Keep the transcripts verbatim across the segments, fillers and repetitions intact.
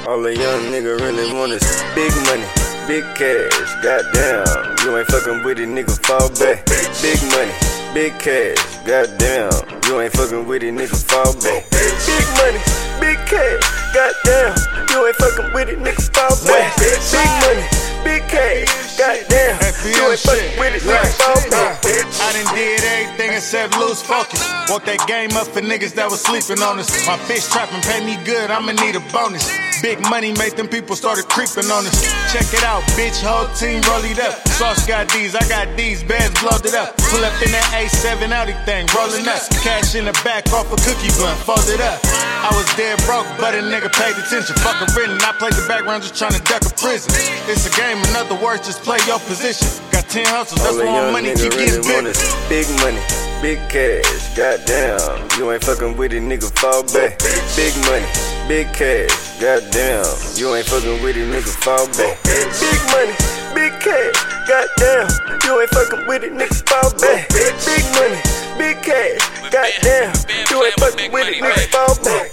All a young nigga really want is big money, big cash. Goddamn, you ain't fucking with it, nigga, fall back. Big money, big cash. Goddamn, you ain't fucking with it, nigga, fall back. Big money, big cash. Goddamn, you ain't fucking with it, nigga, fall back. Big money, big cash. Goddamn, you ain't fucking with it, nigga, fall back. I done did everything except lose focus. Woke that game up for niggas that was sleeping on us. My bitch trapping, pay me good, I'ma need a bonus. Big money made them people started creeping on us. Check it out, bitch, whole team roll it up. Sauce got these, I got these, bands blowed it up. Pull up in that A seven Audi thing, rolling up. Cash in the back off a cookie blunt, fold it up. I was dead broke, but a nigga paid attention. Fuck a written, I played the background just trying to duck a prison. It's a game, in other words, just play your position. Got ten hustles, that's why my money keep getting bigger. Big money, big cash. Goddamn, you ain't fucking with it, nigga, fall back. Big money, big cash. Goddamn, you ain't fucking with it, nigga, fall back. Big money, big cash. Goddamn, you ain't fucking with it, nigga, fall back. Big money, big cash. Goddamn, you ain't fucking with it, nigga, fall back.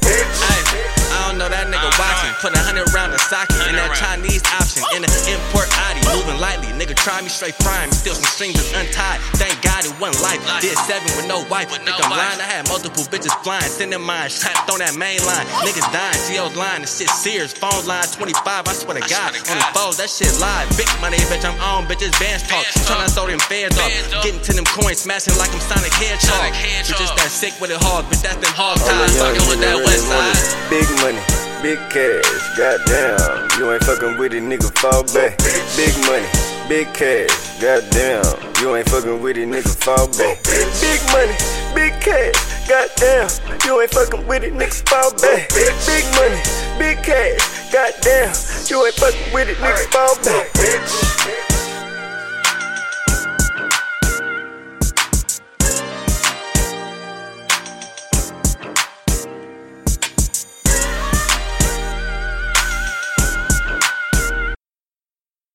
I don't know that nigga watching. Put a hundred round of socket in that Chinese option. In an import Audi, moving lightly. Nigga try me straight prime. Still some strings is untied. Thank God it wasn't life. Did seven with no wife. Think I'm lying. I had multiple bitches flying. Sending mine. Trapped on that main line. Niggas dying. C O's lying. The shit Sears. Phone line twenty-five. I swear to God. On the phones, that shit live. Big money, bitch. I'm on. Bitches bands talk. Tryna throw them feds off. Getting to them coins. Smashing like I'm Sonic Hedgehog. Bitches that sick with it hard. Bitch, that's them hog ties. Fucking with that west side. Big money, big cash. Goddamn, you ain't fucking with it, nigga, fall back. Big money, big cash. Goddamn, you ain't fucking with it, nigga, fall back. Big money, big cash. Goddamn, you ain't fucking with it, nigga, fall back. Big money, big cash. Goddamn, you ain't fucking with it, nigga, fall back.